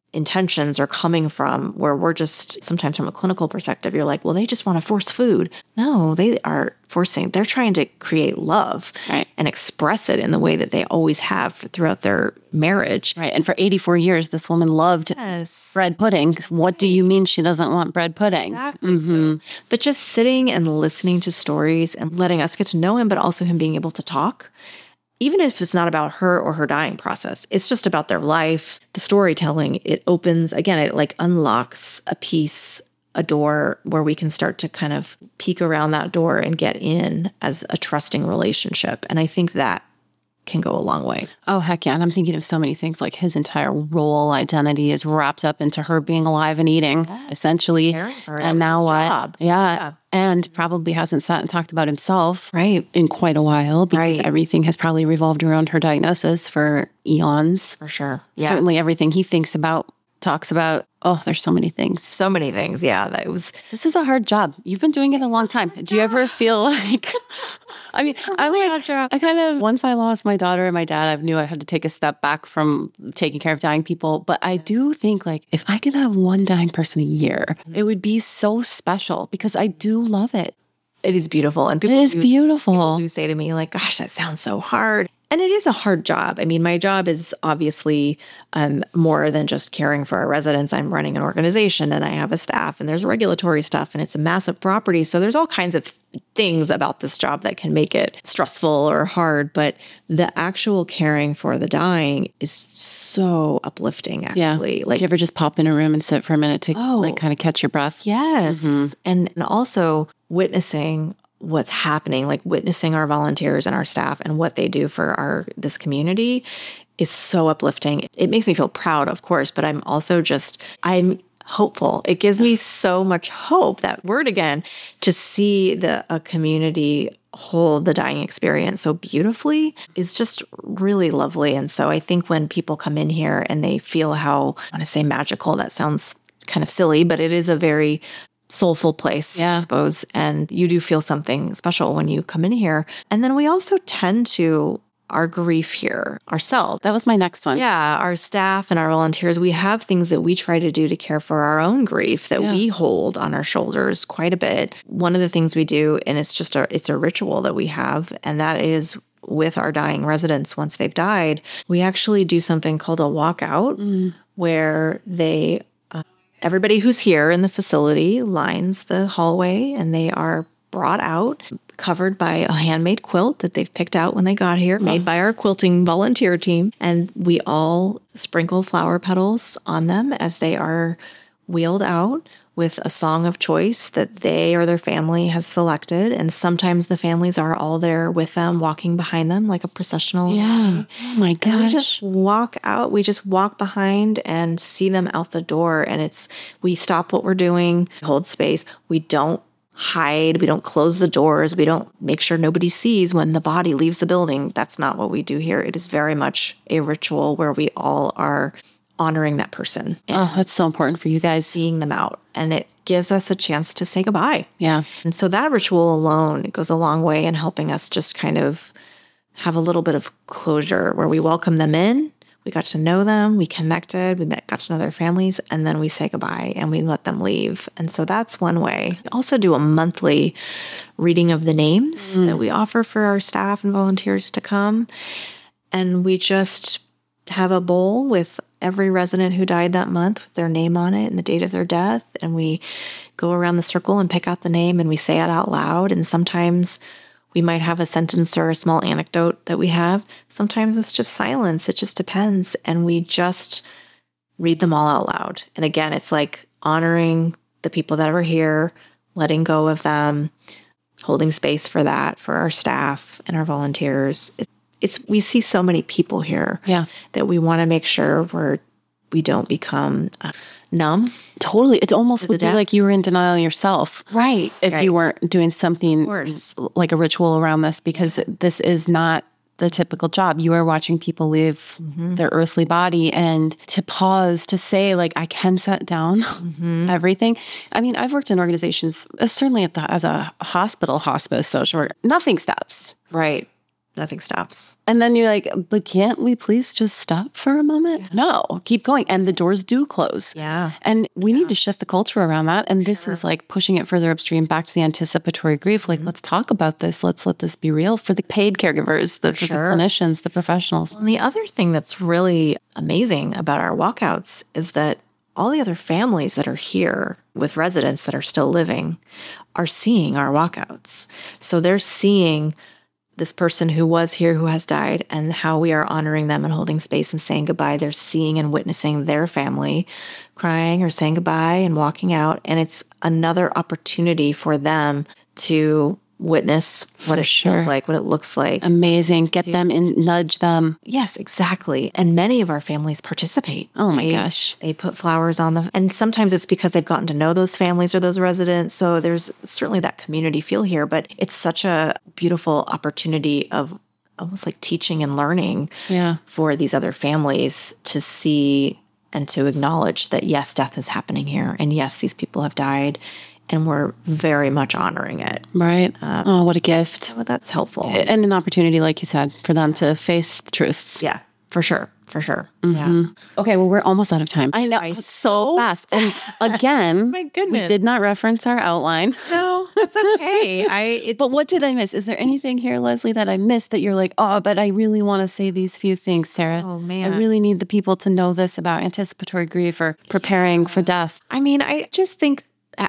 intentions are coming from, where we're just sometimes from a clinical perspective, you're like, well, they just want to force food. No, they're trying to create love and express it in the way that they always have throughout their marriage.
Right. And for 84 years, this woman loved bread pudding. What do you mean she doesn't want bread pudding?
Exactly. So, but just sitting and listening to stories and letting us get to know him, but also him being able to talk. Even if it's not about her or her dying process, it's just about their life. The storytelling, it opens, again, it like unlocks a door where we can start to kind of peek around that door and get in as a trusting relationship. And I think that can go a long way.
Oh, heck yeah. And I'm thinking of so many things, like his entire role identity is wrapped up into her being alive and eating, essentially. And now what? Yeah. And probably hasn't sat and talked about himself in quite a while, because everything has probably revolved around her diagnosis for eons.
For sure.
Yeah. Certainly everything he thinks about, talks about. Oh, there's so many things.
So many things. Yeah.
This is a hard job. You've been doing it a long time. Do you ever feel like, I mean, I kind of, once I lost my daughter and my dad, I knew I had to take a step back from taking care of dying people. But I do think, like, if I could have one dying person a year, it would be so special, because I do love it.
It is beautiful. And
people
do say to me, like, gosh, that sounds so hard. And it is a hard job. I mean, my job is obviously more than just caring for our residents. I'm running an organization and I have a staff, and there's regulatory stuff, and it's a massive property. So there's all kinds of things about this job that can make it stressful or hard. But the actual caring for the dying is so uplifting, actually.
Yeah.
Like,
do you ever just pop in a room and sit for a minute to like kind of catch your breath?
Yes. And also witnessing what's happening, like witnessing our volunteers and our staff and what they do for this community is so uplifting. It makes me feel proud, of course, but I'm hopeful. It gives me so much hope, that word again, to see a community hold the dying experience so beautifully is just really lovely. And so I think when people come in here and they feel how, I want to say magical, that sounds kind of silly, but it is a very soulful place, I suppose. And you do feel something special when you come in here. And then we also tend to our grief here ourselves.
That was my next one.
Yeah. Our staff and our volunteers, we have things that we try to do to care for our own grief that we hold on our shoulders quite a bit. One of the things we do, and it's a ritual that we have, and that is with our dying residents once they've died, we actually do something called a walkout where everybody who's here in the facility lines the hallway, and they are brought out, covered by a handmade quilt that they've picked out when they got here, made by our quilting volunteer team. And we all sprinkle flower petals on them as they are wheeled out with a song of choice that they or their family has selected. And sometimes the families are all there with them, walking behind them like a processional.
Yeah. Oh my gosh.
And we just walk out. We just walk behind and see them out the door. And we stop what we're doing, hold space. We don't hide. We don't close the doors. We don't make sure nobody sees when the body leaves the building. That's not what we do here. It is very much a ritual where we all are honoring that person.
Oh, that's so important for you guys.
Seeing them out. And it gives us a chance to say goodbye.
Yeah.
And so that ritual alone, it goes a long way in helping us just kind of have a little bit of closure where we welcome them in. We got to know them. We connected. Got to know their families. And then we say goodbye and we let them leave. And so that's one way. We also do a monthly reading of the names that we offer for our staff and volunteers to come. And we just have a bowl with every resident who died that month with their name on it and the date of their death. And we go around the circle and pick out the name and we say it out loud. And sometimes we might have a sentence or a small anecdote that we have. Sometimes it's just silence. It just depends. And we just read them all out loud. And again, it's like honoring the people that are here, letting go of them, holding space for that, for our staff and our volunteers. We see so many people here that we want to make sure we don't become numb.
Totally. It almost would be like you were in denial yourself.
Right.
If you weren't doing something like a ritual around this, because this is not the typical job. You are watching people leave their earthly body, and to pause, to say, like, I can set down everything. I mean, I've worked in organizations, certainly as a hospice social worker, nothing stops.
Right. Nothing stops.
And then you're like, but can't we please just stop for a moment? Yeah. No, keep going. And the doors do close.
Yeah.
And we need to shift the culture around that. And this is like pushing it further upstream back to the anticipatory grief. Like, let's talk about this. Let's let this be real for the paid caregivers, for the clinicians, the professionals.
And the other thing that's really amazing about our walkouts is that all the other families that are here with residents that are still living are seeing our walkouts. So they're seeing this person who was here, who has died, and how we are honoring them and holding space and saying goodbye. They're seeing and witnessing their family crying or saying goodbye and walking out. And it's another opportunity for them to witness what it feels like, what it looks like.
Amazing. Get them in, nudge them.
Yes, exactly. And many of our families participate.
Oh my gosh.
They put flowers on them. And sometimes it's because they've gotten to know those families or those residents. So there's certainly that community feel here, but it's such a beautiful opportunity of almost like teaching and learning for these other families to see and to acknowledge that, yes, death is happening here. And yes, these people have died. And we're very much honoring it.
Right. Oh, what a gift.
So that's helpful.
And an opportunity, like you said, for them to face the truths.
Yeah, for sure. For sure.
Mm-hmm.
Yeah.
Okay, well, we're almost out of time.
I know.
So fast. And again,
my goodness,
we did not reference our outline.
No, that's okay.
But what did I miss? Is there anything here, Leslie, that I missed that you're like, oh, but I really want to say these few things, Sarah?
Oh, man.
I really need the people to know this about anticipatory grief or preparing for death.
I mean, I just think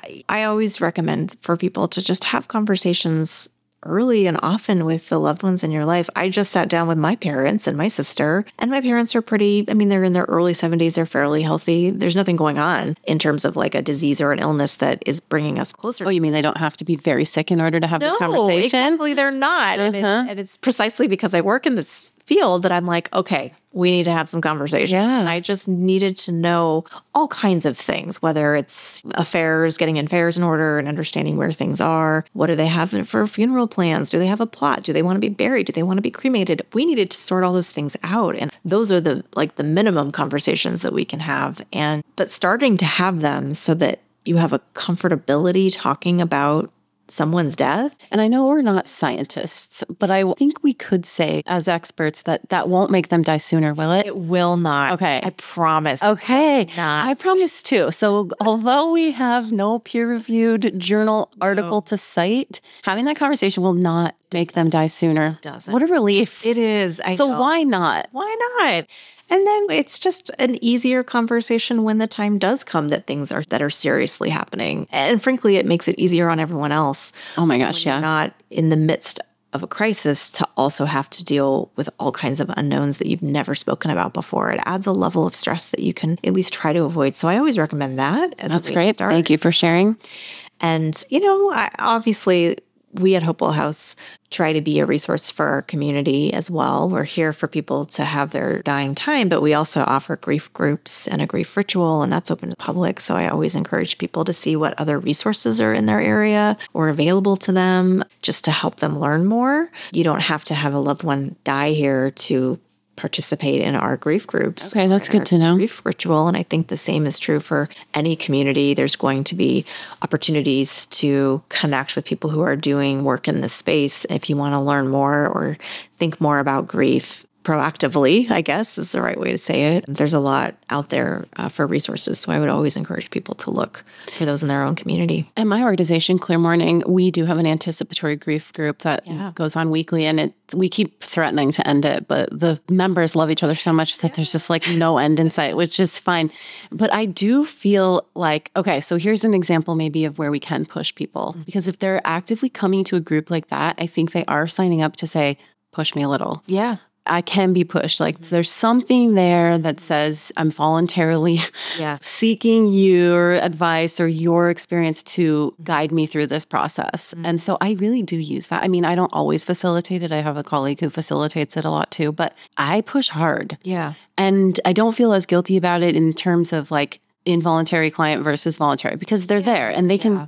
I always recommend for people to just have conversations early and often with the loved ones in your life. I just sat down with my parents and my sister, and my parents are they're in their early 70s. They're fairly healthy. There's nothing going on in terms of like a disease or an illness that is bringing us closer.
Oh, you mean they don't have to be very sick in order to have this conversation?
Exactly. They're not. And it's precisely because I work in this field that I'm like, okay, we need to have some conversation.
Yeah.
And I just needed to know all kinds of things, whether it's affairs, getting affairs in order and understanding where things are. What do they have for funeral plans? Do they have a plot? Do they want to be buried? Do they want to be cremated? We needed to sort all those things out. And those are the minimum conversations that we can have. But starting to have them so that you have a comfortability talking about someone's death.
And I know we're not scientists, but I think we could say as experts that won't make them die sooner, will it?
It will not.
Okay.
I promise.
Okay.
Not.
I promise too. So although we have no peer-reviewed journal article to cite, having that conversation will not make them die sooner.
It doesn't.
What a relief.
It is. I know.
Why not?
Why not? And then it's just an easier conversation when the time does come that things that are seriously happening. And frankly, it makes it easier on everyone else.
Oh my gosh,
You're not in the midst of a crisis to also have to deal with all kinds of unknowns that you've never spoken about before. It adds a level of stress that you can at least try to avoid. So I always recommend that.
That's great. Thank you for sharing.
And, obviously, we at Hopewell House try to be a resource for our community as well. We're here for people to have their dying time, but we also offer grief groups and a grief ritual, and that's open to the public. So I always encourage people to see what other resources are in their area or available to them just to help them learn more. You don't have to have a loved one die here to participate in our grief groups.
Okay, that's good to know.
Grief ritual, and I think the same is true for any community. There's going to be opportunities to connect with people who are doing work in this space. If you want to learn more or think more about grief proactively, I guess is the right way to say it. There's a lot out there for resources. So I would always encourage people to look for those in their own community.
At my organization, Clear Morning, we do have an anticipatory grief group that goes on weekly, and we keep threatening to end it, but the members love each other so much that there's just like no end in sight, which is fine. But I do feel like, okay, so here's an example maybe of where we can push people, because if they're actively coming to a group like that, I think they are signing up to say, push me a little.
Yeah.
I can be pushed. Like there's something there that says I'm voluntarily seeking your advice or your experience to guide me through this process. And so I really do use that. I mean, I don't always facilitate it. I have a colleague who facilitates it a lot too, but I push hard.
Yeah.
And I don't feel as guilty about it in terms of like involuntary client versus voluntary, because they're there and they can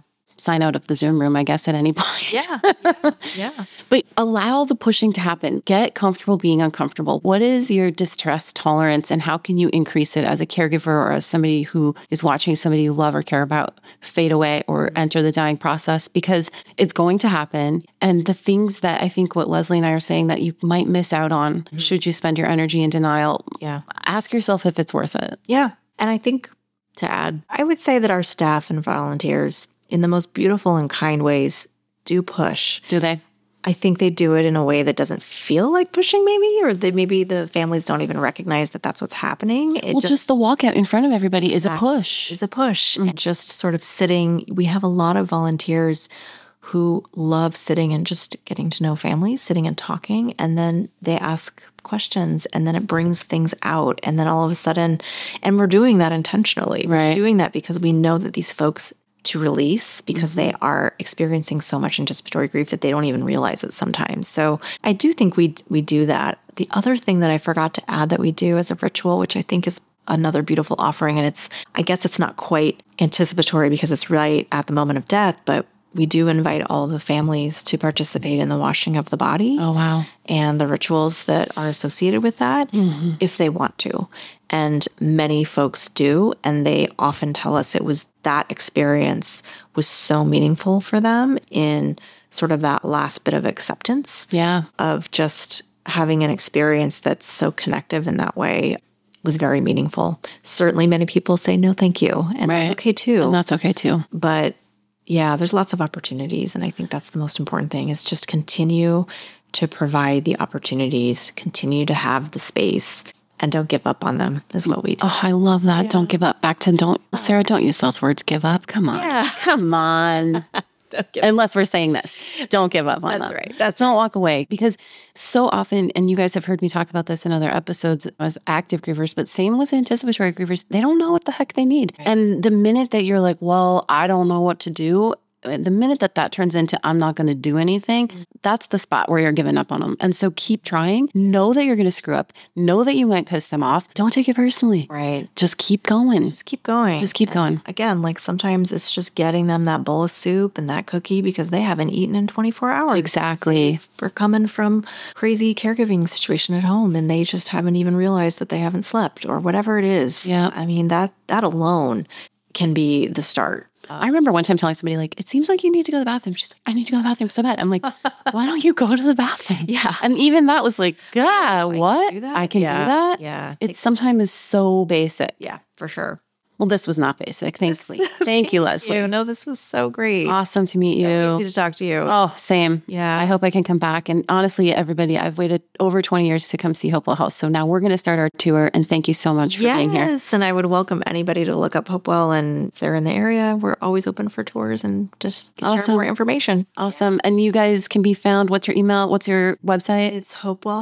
sign out of the Zoom room, I guess, at any point.
Yeah.
But allow the pushing to happen. Get comfortable being uncomfortable. What is your distress tolerance and how can you increase it as a caregiver or as somebody who is watching somebody you love or care about fade away or enter the dying process? Because it's going to happen. And the things that I think what Leslie and I are saying that you might miss out on should you spend your energy in denial, ask yourself if it's worth it.
Yeah. And I think to add, I would say that our staff and volunteers, in the most beautiful and kind ways, do push.
Do they?
I think they do it in a way that doesn't feel like pushing, maybe the families don't even recognize that that's what's happening.
Just the walkout in front of everybody is a push.
It's a push. And just sort of sitting. We have a lot of volunteers who love sitting and just getting to know families, sitting and talking, and then they ask questions, and then it brings things out. And then all of a sudden, and we're doing that intentionally.
Right.
We're doing that because we know that these folks to release because they are experiencing so much anticipatory grief that they don't even realize it sometimes. So I do think we do that. The other thing that I forgot to add that we do as a ritual, which I think is another beautiful offering, and I guess it's not quite anticipatory because it's right at the moment of death, but we do invite all the families to participate in the washing of the body.
Oh, wow.
And the rituals that are associated with that if they want to. And many folks do. And they often tell us it was that experience was so meaningful for them in sort of that last bit of acceptance of just having an experience that's so connective in that way was very meaningful. Certainly many people say, no, thank you. And that's okay too.
And that's okay too.
But yeah, there's lots of opportunities. And I think that's the most important thing is just continue to provide the opportunities, continue to have the space, and don't give up on them is what we do.
Oh, I love that. Yeah. Don't give up. Back to Sarah, don't use those words, give up. Come on.
Yeah.
Come on. Unless we're saying this. Don't give up on
That's right.
Don't walk away. Because so often, and you guys have heard me talk about this in other episodes as active grievers, but same with anticipatory grievers, they don't know what the heck they need. Right. And the minute that you're like, well, I don't know what to do, the minute that turns into I'm not going to do anything, that's the spot where you're giving up on them. And so keep trying. Know that you're going to screw up. Know that you might piss them off. Don't take it personally.
Right.
Just keep going.
Just keep going.
Just keep going.
Again, like sometimes it's just getting them that bowl of soup and that cookie because they haven't eaten in 24 hours.
Exactly.
We're coming from crazy caregiving situation at home and they just haven't even realized that they haven't slept or whatever it is.
Yeah.
I mean, that alone can be the start.
I remember one time telling somebody, like, it seems like you need to go to the bathroom. She's like, I need to go to the bathroom so bad. I'm like, why don't you go to the bathroom?
Yeah.
And even that was like, what?
I can do that? Yeah.
It's sometimes so basic.
Yeah, for sure.
Well, this was not basic. Thankfully. Thank you, Leslie.
No, this was so great.
Awesome to meet you.
So easy to talk to you.
Oh, same.
Yeah.
I hope I can come back. And honestly, everybody, I've waited over 20 years to come see Hopewell House. So now we're going to start our tour. And thank you so much for being here.
Yes. And I would welcome anybody to look up Hopewell. And if they're in the area, we're always open for tours and just share more information.
Awesome. And you guys can be found. What's your email? What's your website?
It's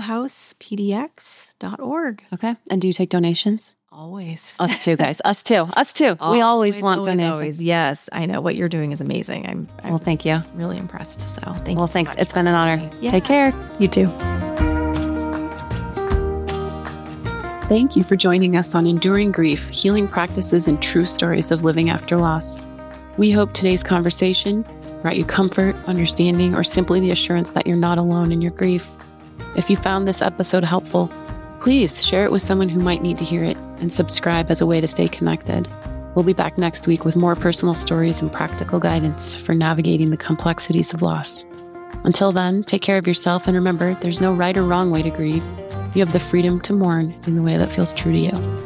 hopewellhousepdx.org.
Okay. And do you take donations?
Always.
Us too, guys. Us too. We always want donations.
Always. Yes. I know what you're doing is amazing.
Well, thank you.
Really impressed. So thank you.
Well, thanks. It's been an honor.
Yeah.
Take care.
You too.
Thank you for joining us on Enduring Grief, Healing Practices and True Stories of Living After Loss. We hope today's conversation brought you comfort, understanding, or simply the assurance that you're not alone in your grief. If you found this episode helpful, please share it with someone who might need to hear it and subscribe as a way to stay connected. We'll be back next week with more personal stories and practical guidance for navigating the complexities of loss. Until then, take care of yourself and remember, there's no right or wrong way to grieve. You have the freedom to mourn in the way that feels true to you.